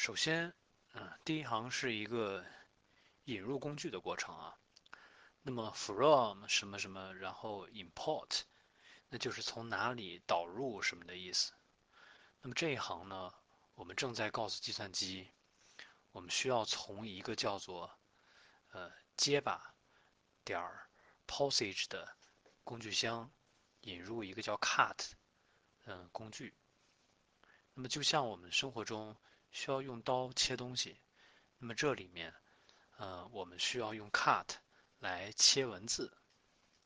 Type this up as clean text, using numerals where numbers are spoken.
首先，第一行是一个引入工具的过程啊。那么 from 什么什么，然后 import，那就是从哪里导入什么的意思。那么这一行呢，我们正在告诉计算机，我们需要从一个叫做结巴点儿 posage 的工具箱引入一个叫 cut 工具。那么就像我们生活中需要用刀切东西，那么这里面我们需要用 cut 来切文字，